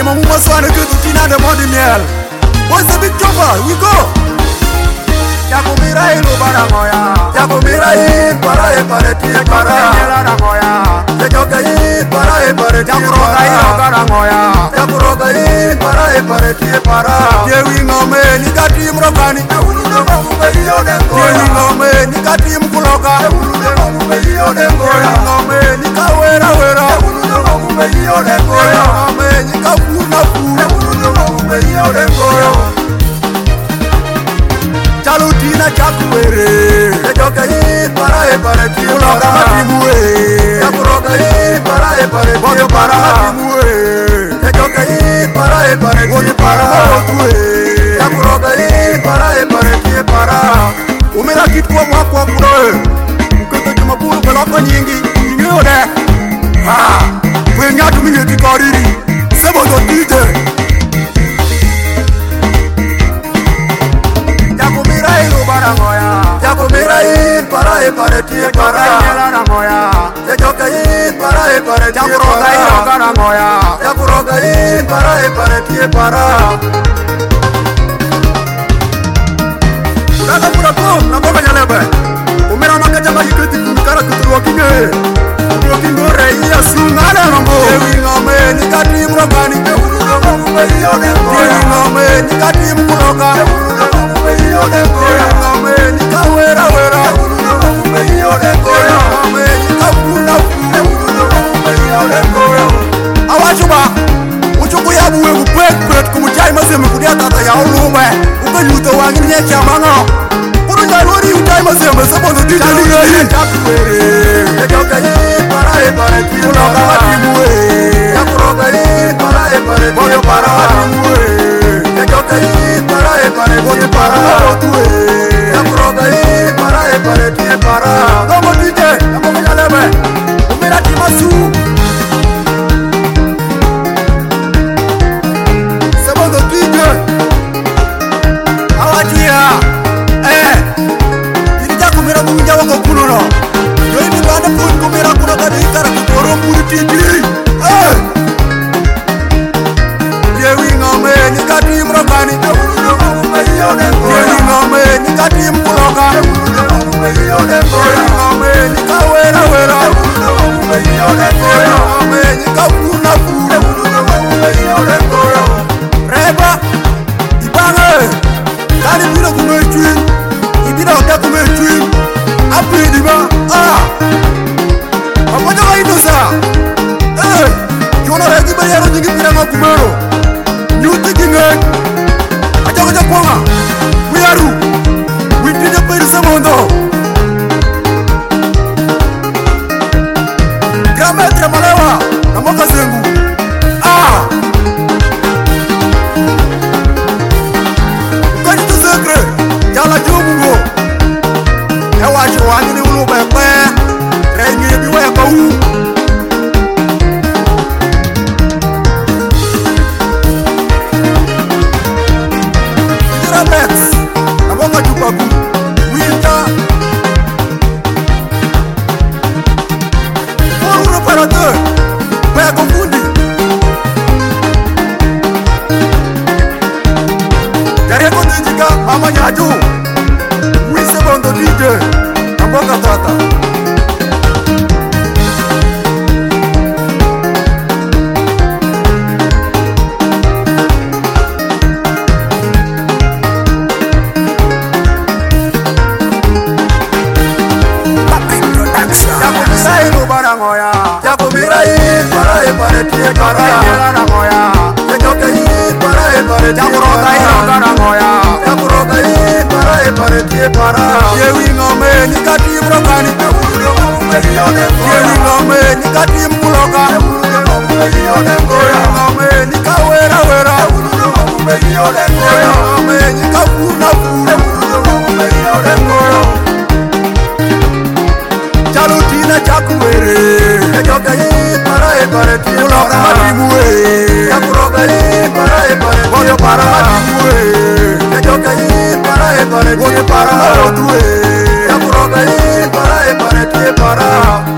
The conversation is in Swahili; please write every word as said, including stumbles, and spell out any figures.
Mama mama swana ke tutina de modi miel. What's the big chopper? We go. Yakumira ilu barangoya. Yakumira ilu para e para ti para. Yela rangoya. Yajoka ilu para e para ti para. Yakuroga ilu barangoya. Yakuroga ilu para e para ti para. Yewi ngome ni kati mrokani. Ewulu de mamu beyo dengo. Yewi ngome ni kati mkuloka. Ewulu de mamu beyo dengo. Yewi ngome ni kawera wera. Ewulu de mamu beyo dengo. Yewi ngome ni kafuna funa. Ewulu de mamu beyo dengo. Chalutina chakuere. Yajoka ilu para e para ti para. Yakuroga ilu para e para ti para. Yajoka ilu para e para ti para. Yakuroga ilu para e para ti para. Umera kitwa mwakwa kuroe. Mkete jumaburu peloko nyingi. Nyingode. Ha. Kwenya tuminye tikariri. Sebo do tije. Yakumira ilu barangoya. Yakumira ilu para e para ti para. Yela rangoya. Yajoka ilu para e para ti para. Yakuroga ilu barangoya. Yakuroga ilu para e para ti para. Udaga pura kum na boga nyalebe. Umera makaja ba yiketi kumikara kutuwa kinge. Kutuwa kingo rei ya sungana nombo. Yewi ngome ni kati mrogani. Ewulu de mamu beyo dengo. Yewi ngome ni kati mkuloka. Ewulu de mamu beyo dengo. Yewi ngome ni kawera wera. Ewulu de mamu beyo dengo. Yewi ngome ni kafuna funa. Ewulu de mamu beyo dengo. Awachuba. Uchuku ya buwe kupet kupet kumuchai mazeme kudia tata ya ulume. Uko yuto wangi nye chamango. Puro nyanwari utai mazeme sabo no tija lingei. Chakuere. Yajoka ilu para e para ti para. Yakuroga ilu para e para ti para. Yajoka ilu para e para ti para. Yakuroga ilu para e para ti para. Domo tije, domo kanyalebe. Umira timasu. Yakumira ilu para e para ti para. Yela rangoya. Yajoka ilu para e para ti para. Yakuroga ilu barangoya. Yakuroga ilu para e para ti para. Yewi ngome ni kati mrogani. Ewulu de mamu beyo dengo. Yewi ngome ni kati mkuloka. Ewulu de mamu beyo dengo. Yewi ngome ni kawera wera. Ewulu de mamu beyo dengo. Yewi ngome ni kafuna funa. Ewulu de mamu beyo dengo. Chalutina chakuere. Yajoka ilu para e para ti para. Yakuroga ilu para e para ti para. Yajoka ilu para e para ti para. Yakuroga ilu para e para ti para.